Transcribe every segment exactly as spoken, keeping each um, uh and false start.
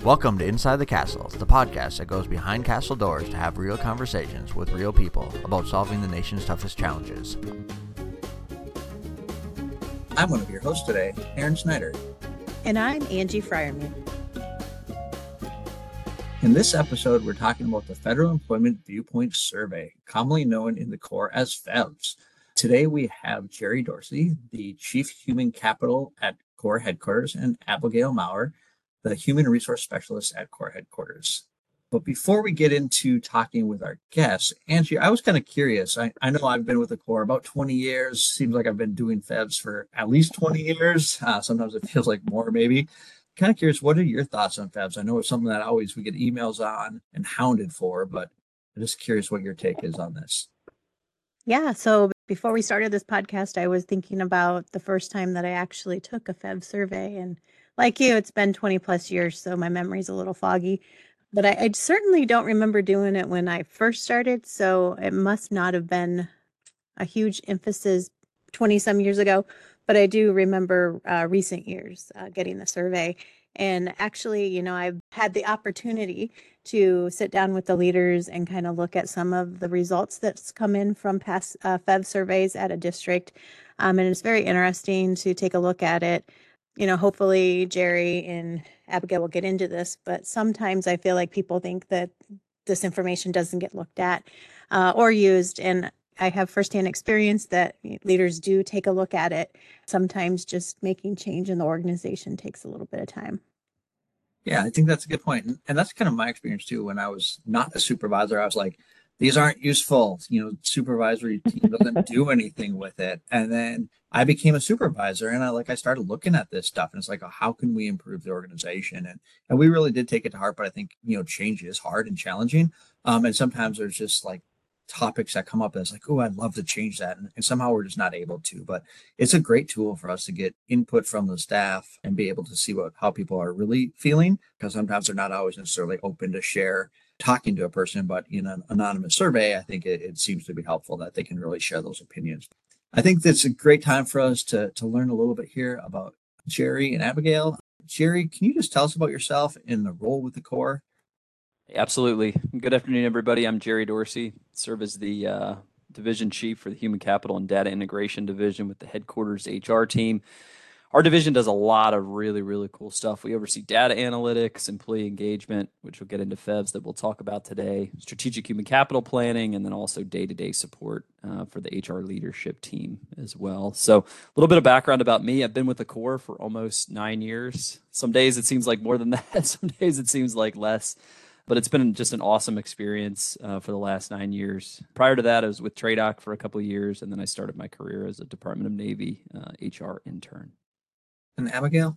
Welcome to Inside the Castle, the podcast that goes behind castle doors to have real conversations with real people about solving the nation's toughest challenges. I'm one of your hosts today, Aaron Snyder. And I'm Angie Freierman. In this episode, we're talking about the Federal Employment Viewpoint Survey, commonly known in the Corps as F E V S. Today, we have Jerry Dorsey, the Chief Human Capital at Corps Headquarters, and Abigail Maurer, the Human Resource Specialist at Corps Headquarters. But before we get into talking with our guests, Angie, I was kind of curious. I, I know I've been with the Corps about twenty years. Seems like I've been doing F E V S for at least twenty years. Uh, sometimes it feels like more, maybe. Kind of curious, what are your thoughts on F E V S? I know it's something that always we get emails on and hounded for, but I'm just curious what your take is on this. Yeah, so before we started this podcast, I was thinking about the first time that I actually took a F E V survey. And like you, it's been twenty plus years, so my memory's a little foggy. But I, I certainly don't remember doing it when I first started, so it must not have been a huge emphasis twenty some years ago. But I do remember uh, recent years uh, getting the survey. And actually, you know, I've had the opportunity to sit down with the leaders and kind of look at some of the results that's come in from past uh, F E V surveys at a district. Um, and it's very interesting to take a look at it. You know, hopefully Jerry and Abigail will get into this, but sometimes I feel like people think that this information doesn't get looked at uh, or used. And I have firsthand experience that leaders do take a look at it. Sometimes just making change in the organization takes a little bit of time. Yeah, I think that's a good point. And, and that's kind of my experience too. When I was not a supervisor, I was like, these aren't useful. You know, supervisory team doesn't do anything with it. And then I became a supervisor and I like I started looking at this stuff and it's like, oh, how can we improve the organization? And and we really did take it to heart, but I think, you know, change is hard and challenging. Um, and sometimes there's just like topics that come up that's like, oh, I'd love to change that. And, and somehow we're just not able to. But it's a great tool for us to get input from the staff and be able to see what how people are really feeling, because sometimes they're not always necessarily open to share talking to a person, but in an anonymous survey, I think it, it seems to be helpful that they can really share those opinions. I think that's a great time for us to, to learn a little bit here about Jerry and Abigail. Jerry, can you just tell us about yourself and the role with the Corps? Absolutely. Good afternoon, everybody. I'm Jerry Dorsey, serve as the uh, Division Chief for the Human Capital and Data Integration Division with the Headquarters H R team. Our division does a lot of really, really cool stuff. We oversee data analytics, employee engagement, which we'll get into F E V S that we'll talk about today, strategic human capital planning, and then also day-to-day support uh, for the H R leadership team as well. So a little bit of background about me. I've been with the Corps for almost nine years. Some days it seems like more than that. Some days it seems like less. But it's been just an awesome experience uh, for the last nine years. Prior to that, I was with TRADOC for a couple of years, and then I started my career as a Department of Navy uh, H R intern. And Abigail?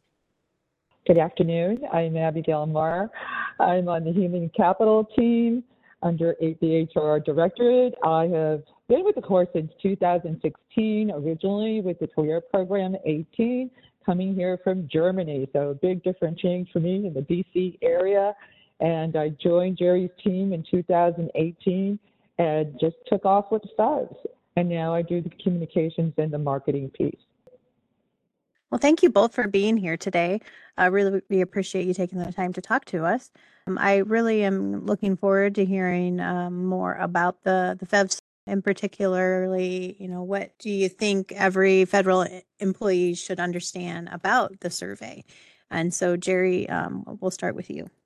Good afternoon. I'm Abigail Maurer. I'm on the Human Capital team under the H R Directorate. I have been with the Corps since two thousand sixteen, originally with the career program eighteen, coming here from Germany. So a big different change for me in the D C area. And I joined Jerry's team in two thousand eighteen and just took off with the stars. And now I do the communications and the marketing piece. Well, thank you both for being here today. I really we appreciate you taking the time to talk to us. Um, I really am looking forward to hearing um, more about the, the F E V S, and particularly, you know, what do you think every federal employee should understand about the survey? And so, Jerry, um, we'll start with you.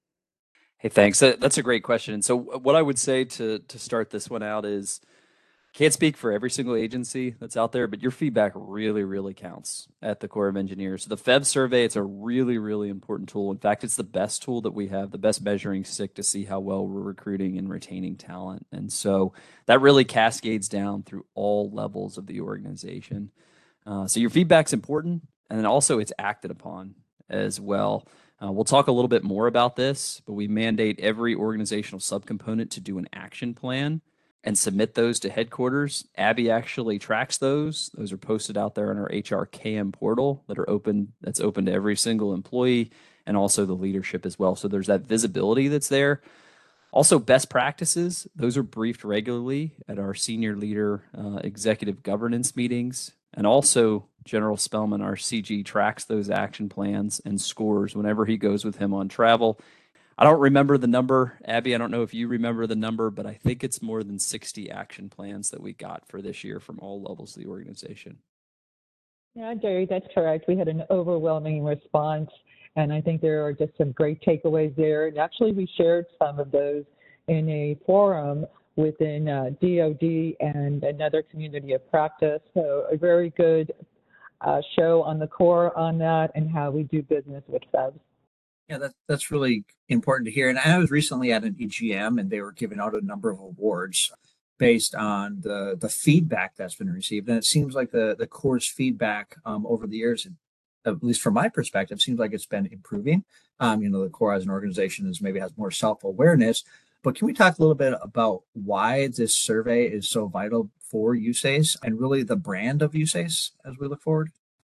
Hey, thanks. That, that's a great question. And so what I would say to to start this one out is, can't speak for every single agency that's out there, but your feedback really, really counts at the Corps of Engineers. So the F E V survey, it's a really, really important tool. In fact, it's the best tool that we have, the best measuring stick to see how well we're recruiting and retaining talent. And so that really cascades down through all levels of the organization. Uh, so your feedback's important, and then also it's acted upon as well. Uh, we'll talk a little bit more about this, but we mandate every organizational subcomponent to do an action plan and submit those to headquarters. Abby actually tracks those. Those are posted out there on our H R K M portal that are open, that's open to every single employee and also the leadership as well. So there's that visibility that's there. Also, best practices, those are briefed regularly at our senior leader uh, executive governance meetings. And also General Spellman, our C G, tracks those action plans and scores whenever he goes with him on travel. I don't remember the number, Abby. I don't know if you remember the number, but I think it's more than sixty action plans that we got for this year from all levels of the organization. Yeah, Jerry, that's correct. We had an overwhelming response, and I think there are just some great takeaways there. And actually, we shared some of those in a forum within uh, D O D and another community of practice. So a very good uh, show on the core on that and how we do business with F E Vs. Yeah, that, that's really important to hear. And I was recently at an E G M and they were giving out a number of awards based on the, the feedback that's been received. And it seems like the, the core's feedback um, over the years, at least from my perspective, seems like it's been improving. Um, you know, the core as an organization is maybe has more self-awareness. But can we talk a little bit about why this survey is so vital for U S A C E and really the brand of U S A C E as we look forward?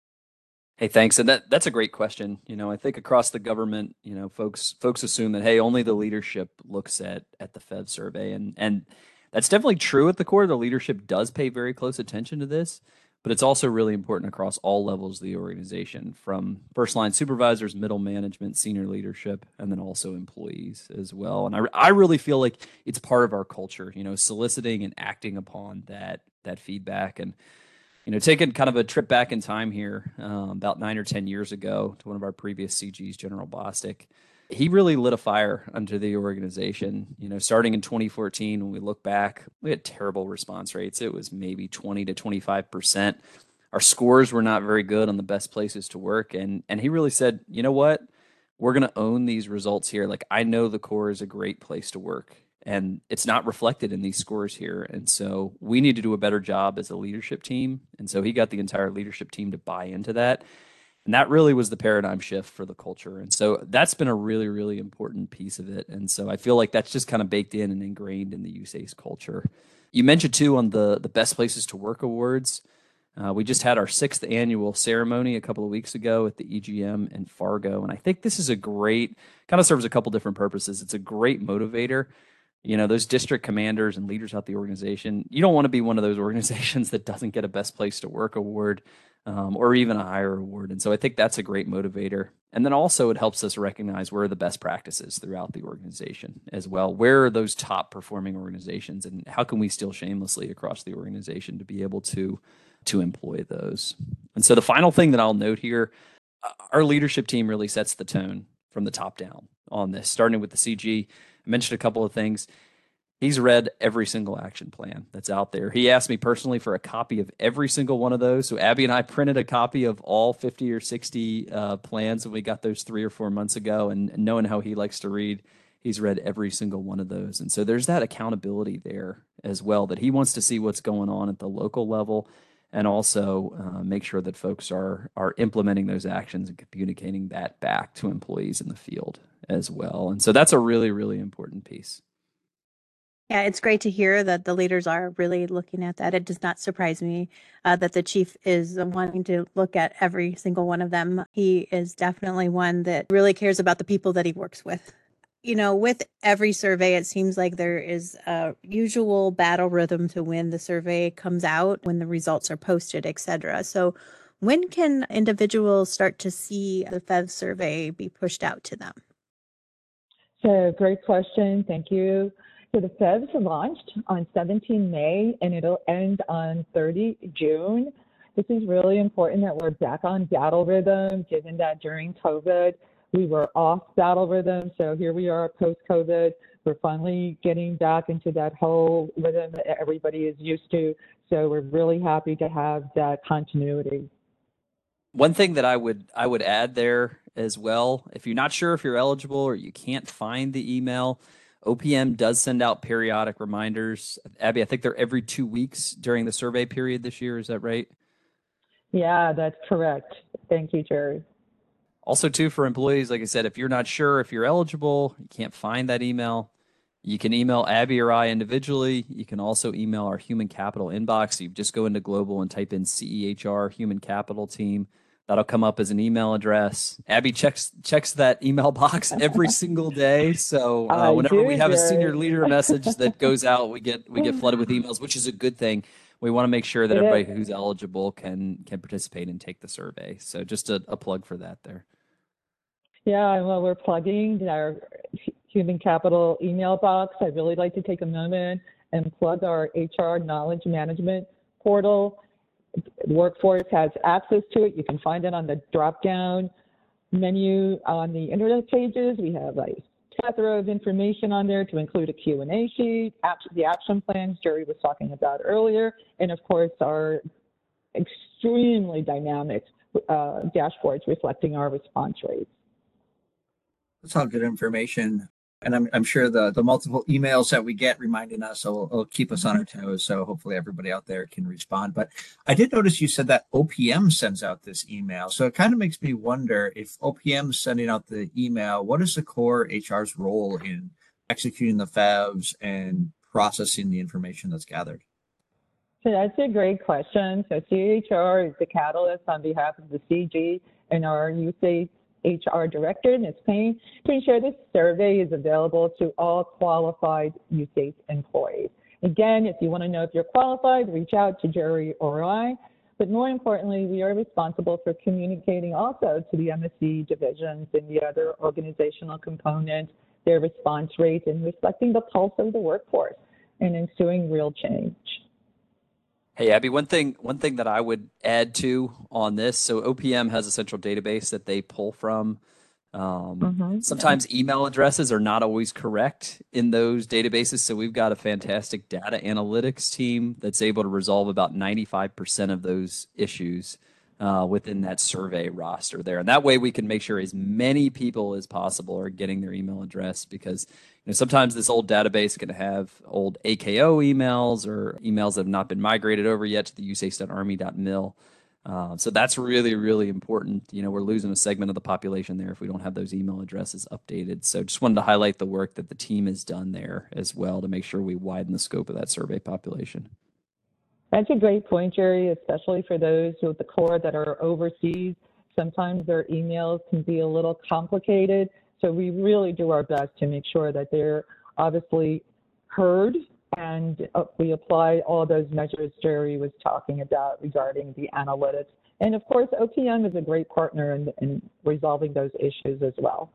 Hey, thanks. And that that's a great question. You know, I think across the government, you know, folks folks assume that, hey, only the leadership looks at at the F E V survey. And and that's definitely true at the core. The leadership does pay very close attention to this, but it's also really important across all levels of the organization, from first line supervisors, middle management, senior leadership, and then also employees as well. And I, I really feel like it's part of our culture, you know, soliciting and acting upon that that feedback. And you know, taking kind of a trip back in time here, um, about nine or ten years ago to one of our previous C Gs, General Bostic, he really lit a fire under the organization. You know, starting in twenty fourteen, when we look back, we had terrible response rates. It was maybe twenty to twenty-five percent. Our scores were not very good on the best places to work. And, and he really said, you know what, we're going to own these results here. Like, I know the core is a great place to work. And it's not reflected in these scores here. And so we need to do a better job as a leadership team. And so he got the entire leadership team to buy into that. And that really was the paradigm shift for the culture. And so that's been a really, really important piece of it. And so I feel like that's just kind of baked in and ingrained in the U S A C E culture. You mentioned too on the, the Best Places to Work Awards. Uh, we just had our sixth annual ceremony a couple of weeks ago at the E G M in Fargo. And I think this is a great, kind of serves a couple different purposes. It's a great motivator. You know, those district commanders and leaders out the organization, you don't want to be one of those organizations that doesn't get a Best Place to Work award um, or even a higher award. And so I think that's a great motivator. And then also it helps us recognize where are the best practices throughout the organization as well. Where are those top performing organizations and how can we steal shamelessly across the organization to be able to, to employ those? And so the final thing that I'll note here, our leadership team really sets the tone from the top down on this, starting with the C G. I mentioned a couple of things. He's read every single action plan that's out there. He asked me personally for a copy of every single one of those. So Abby and I printed a copy of all fifty or sixty uh, plans, and we got those three or four months ago. And, and knowing how he likes to read, he's read every single one of those. And so there's that accountability there as well, that he wants to see what's going on at the local level and also uh, make sure that folks are are implementing those actions and communicating that back to employees in the field as well. And so that's a really, really important piece. Yeah, it's great to hear that the leaders are really looking at that. It does not surprise me uh, that the chief is wanting to look at every single one of them. He is definitely one that really cares about the people that he works with. You know, with every survey, it seems like there is a usual battle rhythm to when the survey comes out, when the results are posted, et cetera. So when can individuals start to see the F E V survey be pushed out to them? So great question. Thank you. So the F E Vs launched on seventeenth May and it'll end on thirtieth June. This is really important that we're back on battle rhythm, given that during COVID, we were off battle rhythm. So here we are post-COVID. We're finally getting back into that whole rhythm that everybody is used to. So we're really happy to have that continuity. One thing that I would I would add there as well, if you're not sure if you're eligible or you can't find the email, O P M does send out periodic reminders. Abby, I think they're every two weeks during the survey period this year. Is that right? Yeah, that's correct. Thank you, Jerry. Also, too, for employees, like I said, if you're not sure if you're eligible, you can't find that email, you can email Abby or I individually. You can also email our human capital inbox. So you just go into Global and type in C E H R, Human Capital Team. That'll come up as an email address. Abby checks checks that email box every single day. So uh, I whenever do, we have a Jerry. senior leader message that goes out, we get we get flooded with emails, which is a good thing. We want to make sure that It everybody is. who's eligible can can participate and take the survey. So just a, a plug for that there. Yeah, well, we're plugging our human capital email box. I'd really like to take a moment and plug our H R knowledge management portal. Workforce has access to it. You can find it on the drop-down menu on the internet pages. We have a plethora of information on there to include a Q and A sheet, the action plans Jerry was talking about earlier, and of course our extremely dynamic uh, dashboards reflecting our response rates. That's all good information. And I'm, I'm sure the, the multiple emails that we get reminding us will, will keep us on our toes. So hopefully everybody out there can respond. But I did notice you said that O P M sends out this email. So it kind of makes me wonder, if O P M is sending out the email, what is the core H R's role in executing the F E Vs and processing the information that's gathered? So that's a great question. So C H R is the catalyst on behalf of the C G and our U S A H R director, Miz Payne, to ensure this survey is available to all qualified U S A employees. Again, if you want to know if you're qualified, reach out to Jerry or I. But more importantly, we are responsible for communicating also to the M S C divisions and the other organizational components, their response rates, and reflecting the pulse of the workforce and ensuing real change. Hey, Abby, one thing one thing that I would add to on this, so O P M has a central database that they pull from. Um, Mm-hmm. sometimes email addresses are not always correct in those databases, so we've got a fantastic data analytics team that's able to resolve about ninety-five percent of those issues uh, within that survey roster there. And that way we can make sure as many people as possible are getting their email address, because you know, sometimes this old database can have old A K O emails or emails that have not been migrated over yet to the U S A S dot army dot mil. Uh, so that's really, really important. You know, we're losing a segment of the population there if we don't have those email addresses updated. So just wanted to highlight the work that the team has done there as well to make sure we widen the scope of that survey population. That's a great point, Jerry, especially for those with the core that are overseas. Sometimes their emails can be a little complicated. So we really do our best to make sure that they're obviously heard, and uh, we apply all those measures Jerry was talking about regarding the analytics. And of course, O P M is a great partner in, in resolving those issues as well.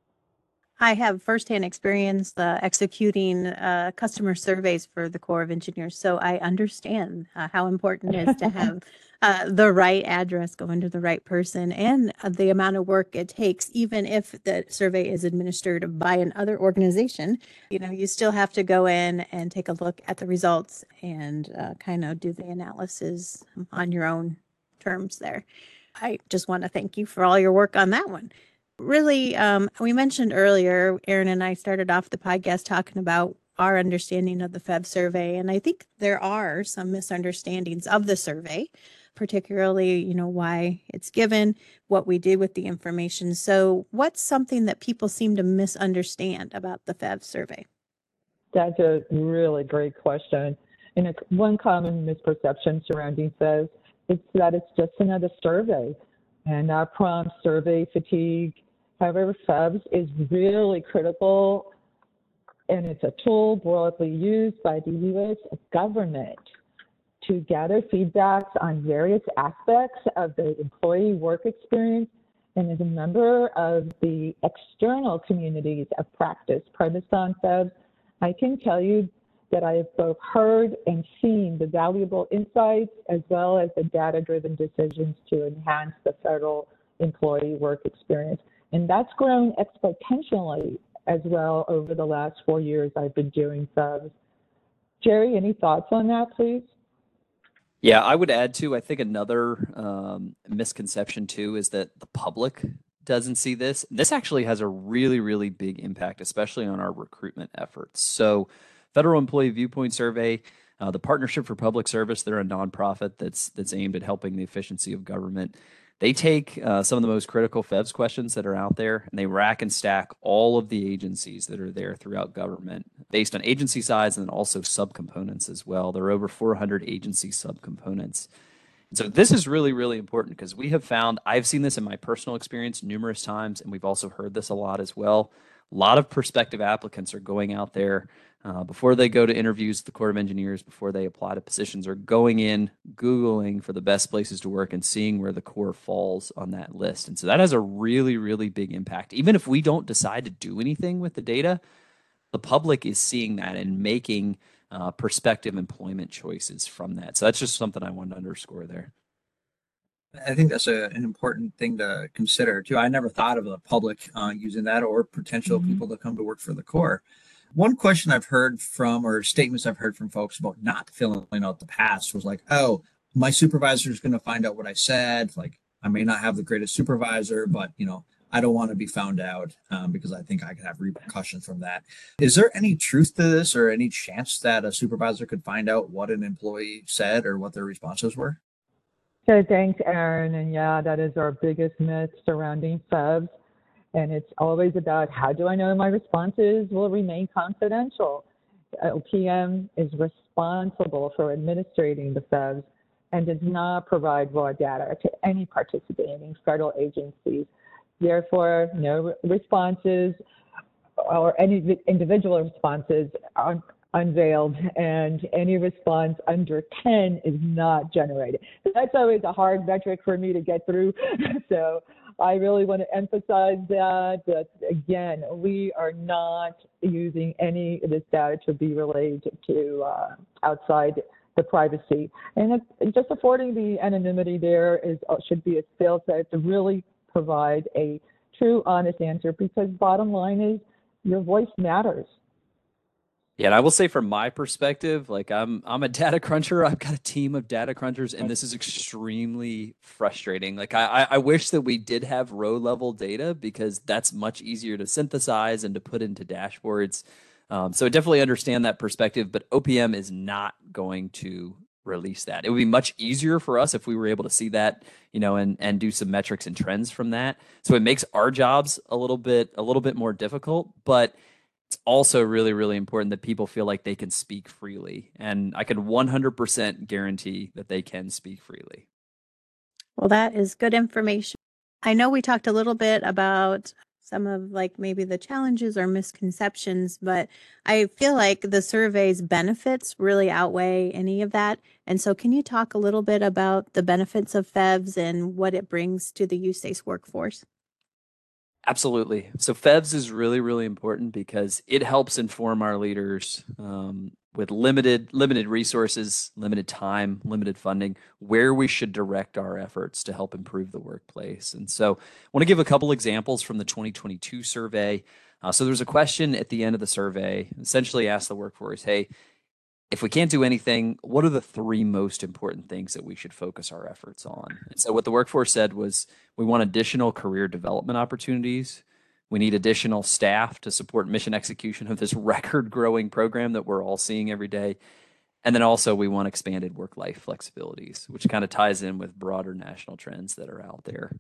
I have firsthand experience uh, executing uh, customer surveys for the Corps of Engineers, so I understand uh, how important it is to have uh, the right address going to the right person, and uh, the amount of work it takes, even if the survey is administered by another organization. You know, you still have to go in and take a look at the results and uh, kind of do the analysis on your own terms there. I just want to thank you for all your work on that one. Really, um, we mentioned earlier, Aaron and I started off the podcast talking about our understanding of the F E V survey, and I think there are some misunderstandings of the survey, particularly, you know, why it's given, what we do with the information. So what's something that people seem to misunderstand about the F E V survey? That's a really great question. And a, one common misperception surrounding F E V is that it's just another survey, and our prompt survey fatigue. However, F E V is really critical, and it's a tool broadly used by the U S government to gather feedback on various aspects of the employee work experience, and as a member of the external communities of practice premised on F E V, I can tell you that I have both heard and seen the valuable insights as well as the data-driven decisions to enhance the federal employee work experience. And that's grown exponentially as well over the last four years I've been doing F E V. Jerry, any thoughts on that, please? Yeah, I would add to, I think another um, misconception too is that the public doesn't see this. This actually has a really, really big impact, especially on our recruitment efforts. So Federal Employee Viewpoint Survey, uh, the Partnership for Public Service, they're a nonprofit that's that's aimed at helping the efficiency of government. They take uh, some of the most critical F E Vs questions that are out there, and they rack and stack all of the agencies that are there throughout government based on agency size and then also subcomponents as well. There are over four hundred agency subcomponents. So this is really, really important because we have found, I've seen this in my personal experience numerous times, and we've also heard this a lot as well. A lot of prospective applicants are going out there uh, before they go to interviews at the Corps of Engineers, before they apply to positions, are going in, Googling for the best places to work and seeing where the Corps falls on that list. And so that has a really, really big impact. Even if we don't decide to do anything with the data, the public is seeing that and making uh, prospective employment choices from that. So that's just something I wanted to underscore there. I think that's a, an important thing to consider too. I never thought of the public uh, using that or potential Mhm. people to come to work for the Corps. One question I've heard from, or statements I've heard from folks about not filling out the pass was like, oh, my supervisor is going to find out what I said. Like, I may not have the greatest supervisor, but you know, I don't want to be found out um, because I think I could have repercussions from that. Is there any truth to this, or any chance that a supervisor could find out what an employee said or what their responses were? So thanks, Aaron. And yeah, that is our biggest myth surrounding F E Vs. And it's always about, how do I know my responses will remain confidential? O P M is responsible for administrating the F E Vs and does not provide raw data to any participating federal agencies. Therefore, no responses or any individual responses are unveiled, and any response under ten is not generated. That's always a hard metric for me to get through. So I really want to emphasize that, that again, we are not using any of this data to be relayed to uh, outside the privacy. And it, just affording the anonymity there is should be a skill set to really provide a true, honest answer, because bottom line is your voice matters. Yeah, and I will say from my perspective, like I'm I'm a data cruncher. I've got a team of data crunchers, and this is extremely frustrating. Like I I I wish that we did have row level data, because that's much easier to synthesize and to put into dashboards. Um, so I definitely understand that perspective, but O P M is not going to release that. It would be much easier for us if we were able to see that, you know, and and do some metrics and trends from that. So it makes our jobs a little bit a little bit more difficult, but it's also really, really important that people feel like they can speak freely. And I can one hundred percent guarantee that they can speak freely. Well, that is good information. I know we talked a little bit about some of like maybe the challenges or misconceptions, but I feel like the survey's benefits really outweigh any of that. And so can you talk a little bit about the benefits of F E Vs and what it brings to the U S A C E workforce? Absolutely. So F E Vs is really, really important because it helps inform our leaders um, with limited limited resources, limited time, limited funding, where we should direct our efforts to help improve the workplace. And so I want to give a couple examples from the twenty twenty-two survey. Uh, so there's a question at the end of the survey, essentially asked the workforce, hey, if we can't do anything, what are the three most important things that we should focus our efforts on? And so what the workforce said was, we want additional career development opportunities. We need additional staff to support mission execution of this record growing program that we're all seeing every day. And then also we want expanded work-life flexibilities, which kind of ties in with broader national trends that are out there.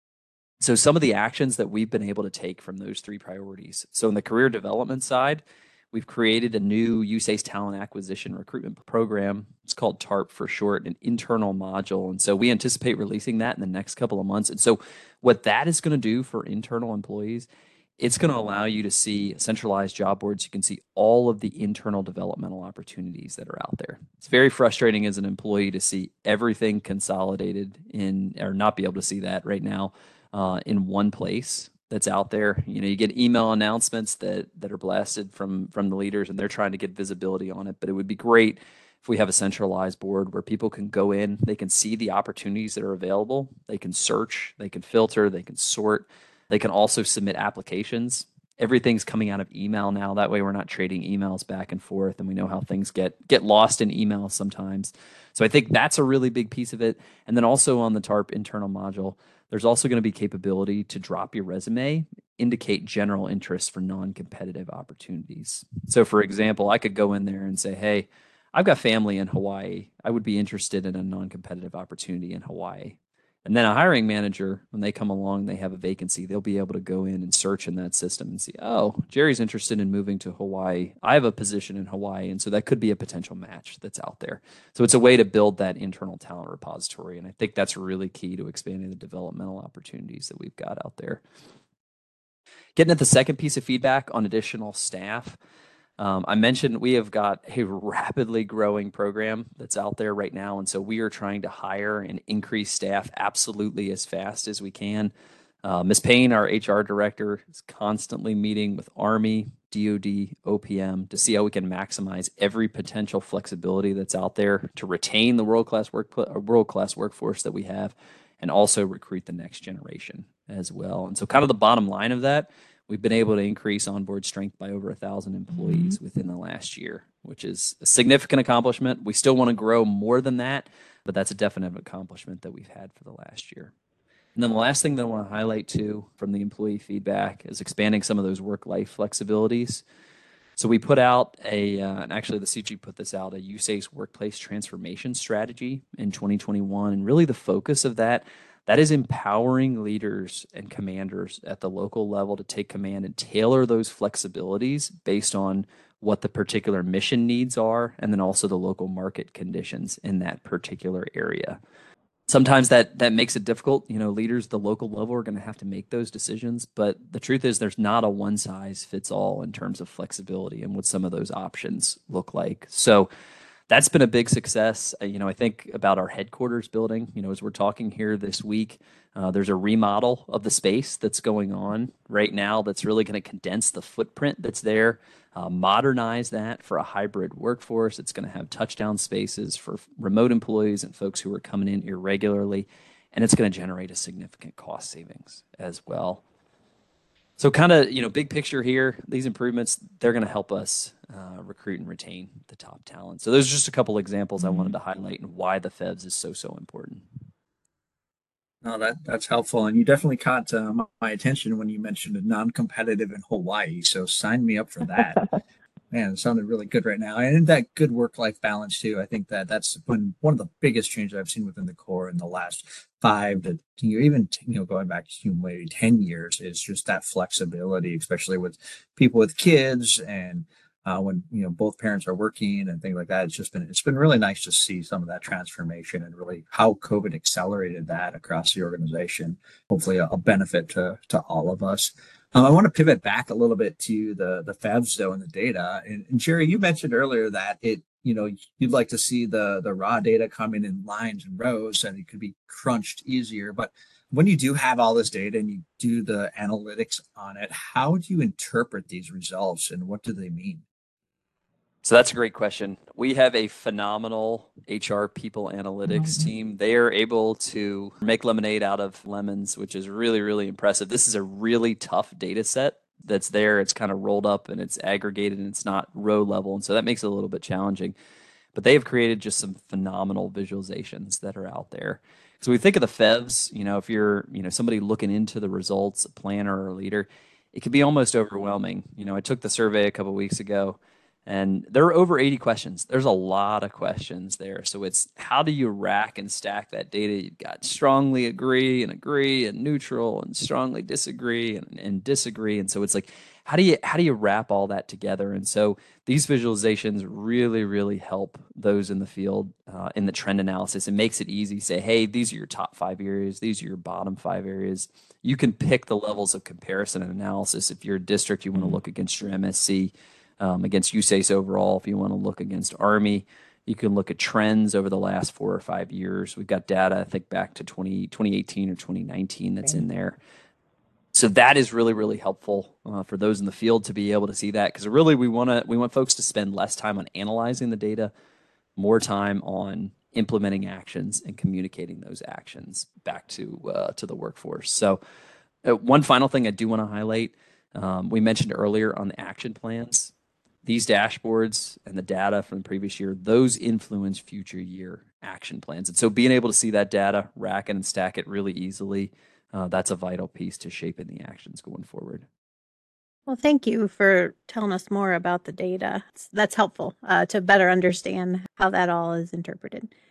So some of the actions that we've been able to take from those three priorities. So in the career development side, we've created a new U S A C E talent acquisition recruitment program. It's called TARP for short, an internal module. And so we anticipate releasing that in the next couple of months. And so what that is going to do for internal employees, it's going to allow you to see centralized job boards. You can see all of the internal developmental opportunities that are out there. It's very frustrating as an employee to see everything consolidated in, or not be able to see that right now uh, in one place that's out there. You know, you get email announcements that that are blasted from from the leaders, and they're trying to get visibility on it. But it would be great if we have a centralized board where people can go in, they can see the opportunities that are available, they can search, they can filter, they can sort, they can also submit applications. Everything's coming out of email now. That way we're not trading emails back and forth, and we know how things get get lost in emails sometimes. So I think that's a really big piece of it. And then also on the TARP internal module, there's also going to be capability to drop your resume, indicate general interest for non-competitive opportunities. So for example, I could go in there and say, hey, I've got family in Hawaii. I would be interested in a non-competitive opportunity in Hawaii. And then a hiring manager, when they come along, they have a vacancy, they'll be able to go in and search in that system and see, oh, Jerry's interested in moving to Hawaii. I have a position in Hawaii. And so that could be a potential match that's out there. So it's a way to build that internal talent repository. And I think that's really key to expanding the developmental opportunities that we've got out there. Getting at the second piece of feedback on additional staff. Um, I mentioned we have got a rapidly growing program that's out there right now. And so we are trying to hire and increase staff absolutely as fast as we can. Uh, Miz Payne, our H R director, is constantly meeting with Army, D O D, O P M to see how we can maximize every potential flexibility that's out there to retain the world-class work, world-class workforce that we have, and also recruit the next generation as well. And so kind of the bottom line of that, we've been able to increase onboard strength by over a thousand employees mm-hmm. within the last year, which is a significant accomplishment. We still want to grow more than that, but that's a definite accomplishment that we've had for the last year. And then the last thing that I want to highlight too from the employee feedback is expanding some of those work-life flexibilities. So we put out a, uh, and actually the C G put this out, a U S A C E workplace transformation strategy in twenty twenty-one. And really the focus of that That is empowering leaders and commanders at the local level to take command and tailor those flexibilities based on what the particular mission needs are, and then also the local market conditions in that particular area. Sometimes that that makes it difficult. You know, leaders at the local level are going to have to make those decisions, but the truth is there's not a one size fits all in terms of flexibility and what some of those options look like. So that's been a big success. Uh, you know, I think about our headquarters building, you know, as we're talking here this week, uh, there's a remodel of the space that's going on right now that's really going to condense the footprint that's there, uh, modernize that for a hybrid workforce. It's going to have touchdown spaces for f- remote employees and folks who are coming in irregularly, and it's going to generate a significant cost savings as well. So kind of, you know, big picture here, these improvements, they're going to help us uh, recruit and retain the top talent. So those are just a couple examples I wanted to highlight and why the F E V S is so, so important. No, that that's helpful. And you definitely caught uh, my, my attention when you mentioned a non-competitive in Hawaii. So sign me up for that. Man, it sounded really good right now. And that good work-life balance too. I think that that's been one of the biggest changes I've seen within the Corps in the last five to you know, even you know going back to maybe ten years is just that flexibility, especially with people with kids and uh, when you know both parents are working and things like that. It's just been it's been really nice to see some of that transformation and really how COVID accelerated that across the organization. Hopefully, a, a benefit to to all of us. Um, I want to pivot back a little bit to the the F E V S though and the data. And, and Jerry, you mentioned earlier that it, you know, you'd like to see the the raw data coming in lines and rows and it could be crunched easier. But when you do have all this data and you do the analytics on it, how do you interpret these results and what do they mean? So that's a great question. We have a phenomenal H R people analytics team. They are able to make lemonade out of lemons, which is really, really impressive. This is a really tough data set that's there. It's kind of rolled up and it's aggregated and it's not row level. And so that makes it a little bit challenging. But they have created just some phenomenal visualizations that are out there. So we think of the F E V S, you know, if you're, you know, somebody looking into the results, a planner or a leader, it can be almost overwhelming. You know, I took the survey a couple of weeks ago. And there are over eighty questions. There's a lot of questions there. So it's how do you rack and stack that data? You've got strongly agree and agree and neutral and strongly disagree and, and disagree. And so it's like, how do you how do you wrap all that together? And so these visualizations really, really help those in the field uh, in the trend analysis. It makes it easy to say, hey, these are your top five areas. These are your bottom five areas. You can pick the levels of comparison and analysis. If you're a district, you want to look against your M S C. Um, against U S A C E overall. If you want to look against Army, you can look at trends over the last four or five years. We've got data, I think, back to twenty, twenty eighteen or twenty nineteen that's in there. So that is really, really helpful uh, for those in the field to be able to see that, because really we want to we want folks to spend less time on analyzing the data, more time on implementing actions and communicating those actions back to uh, to the workforce. So uh, one final thing I do want to highlight, um, we mentioned earlier on the action plans. These dashboards and the data from the previous year, those influence future year action plans. And so being able to see that data, rack it and stack it really easily, uh, that's a vital piece to shaping the actions going forward. Well, thank you for telling us more about the data. That's helpful uh, to better understand how that all is interpreted.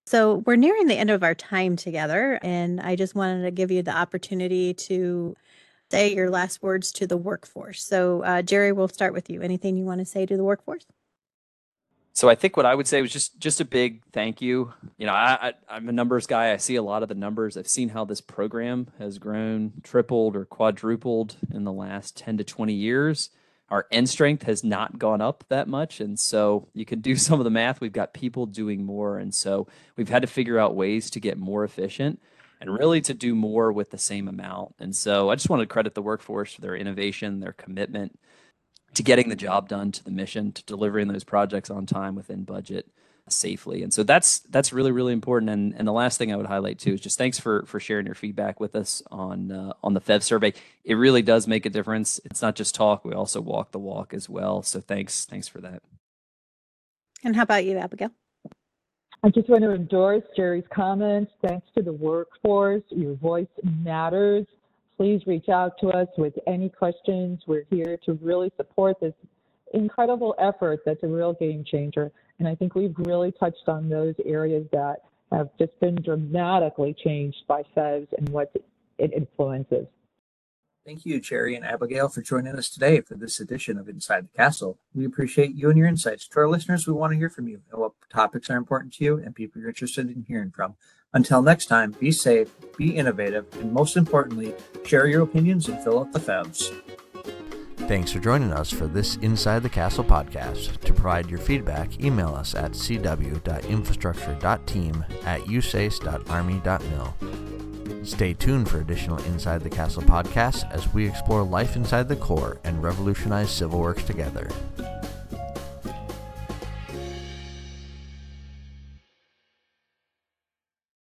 So we're nearing the end of our time together, and I just wanted to give you the opportunity to say your last words to the workforce. So uh, Jerry, we'll start with you. Anything you want to say to the workforce? So I think what I would say was just just a big thank you. You know, I, I, I'm a numbers guy. I see a lot of the numbers. I've seen how this program has grown, tripled or quadrupled in the last ten to twenty years. Our end strength has not gone up that much. And so you can do some of the math. We've got people doing more. And so we've had to figure out ways to get more efficient and really to do more with the same amount. And so I just want to credit the workforce for their innovation, their commitment to getting the job done, to the mission, to delivering those projects on time within budget safely. And so that's that's really, really important. And and the last thing I would highlight too is just thanks for for sharing your feedback with us on uh, on the F E V survey. It really does make a difference. It's not just talk, we also walk the walk as well. So thanks, thanks for that. And how about you, Abigail? I just want to endorse Jerry's comments. Thanks to the workforce. Your voice matters. Please reach out to us with any questions. We're here to really support this incredible effort that's a real game changer. And I think we've really touched on those areas that have just been dramatically changed by F E Vs and what it influences. Thank you, Jerry and Abigail, for joining us today for this edition of Inside the Castle. We appreciate you and your insights. To our listeners, we want to hear from you and what topics are important to you and people you're interested in hearing from. Until next time, be safe, be innovative, and most importantly, share your opinions and fill out the F E Vs. Thanks for joining us for this Inside the Castle podcast. To provide your feedback, email us at c w dot infrastructure dot team at u s a c e dot army dot mil. Stay tuned for additional Inside the Castle podcasts as we explore life inside the Corps and revolutionize civil works together.